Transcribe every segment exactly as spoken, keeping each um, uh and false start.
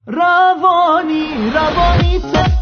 روانی روانی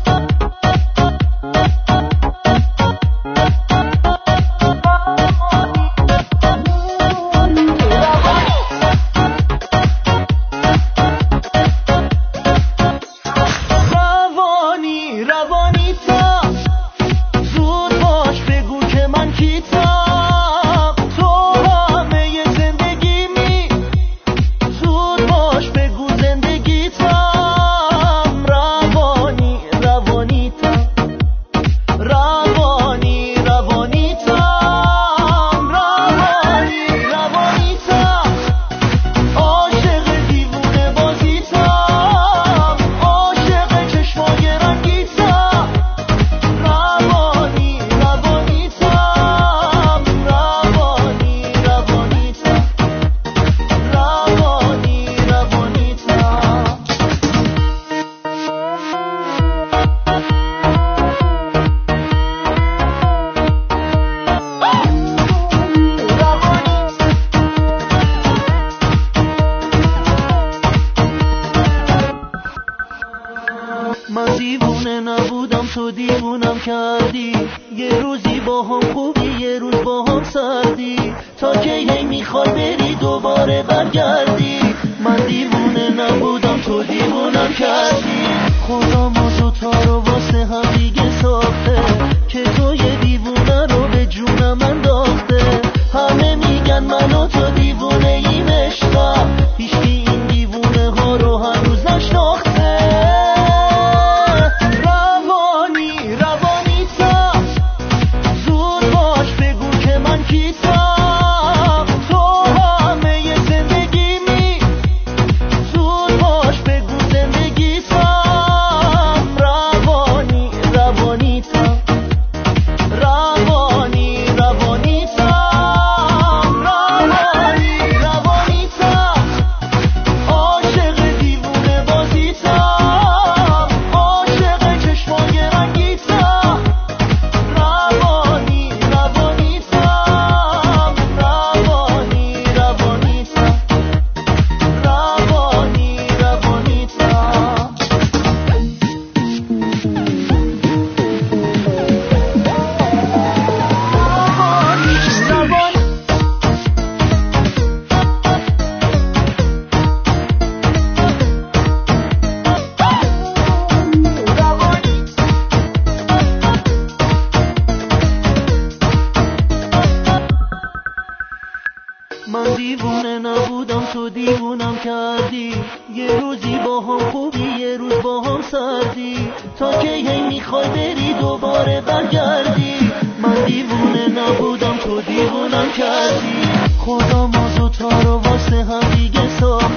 من دیوونه نبودم تو دیوونم کردی، یه روزی با هم خوبی یه روز با هم سردی، تا که هی میخوای بری دوباره برگردی. من دیوونه نبودم تو دیوونم کردی، خدا ما دوتا رو واسه هم دیگه ساخته، که تو یه دیوونه رو به جونم انداخته. همه میگن من و تو دیوونه ایم عشقا، هیچکی این دیوونه ها رو هنوز نشناخته. من دیوونه نبودم تو دیوونم کردی، یه روزی با هم خوبی یه روز با هم سردی، تا که هی میخوای بری دوباره برگردی. من دیوونه نبودم تو دیوونم کردی، خدا ما دوتا رو واسه هم دیگه ساخت.